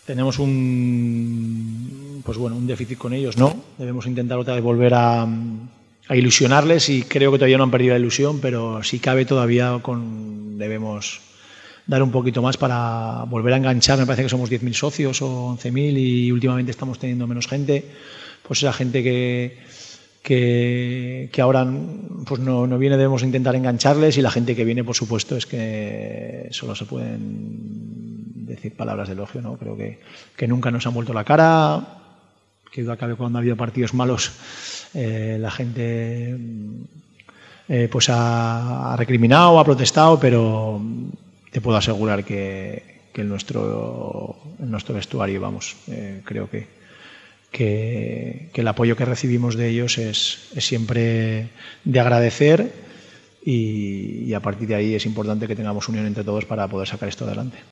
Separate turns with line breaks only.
tenemos un déficit con ellos, ¿no? Debemos intentar otra vez volver a ilusionarles y creo que todavía no han perdido la ilusión, pero si cabe todavía debemos dar un poquito más para volver a enganchar. Me parece que somos 10.000 socios o 11.000 y últimamente estamos teniendo menos gente. Pues esa gente que ahora pues no viene, debemos intentar engancharles, y la gente que viene, por supuesto, es que solo se pueden decir palabras de elogio, ¿no? Creo que nunca nos han vuelto la cara, que duda cabe cuando ha habido partidos malos, la gente pues ha recriminado, ha protestado, pero te puedo asegurar que en nuestro vestuario, vamos, creo que el apoyo que recibimos de ellos es siempre de agradecer, y a partir de ahí es importante que tengamos unión entre todos para poder sacar esto adelante.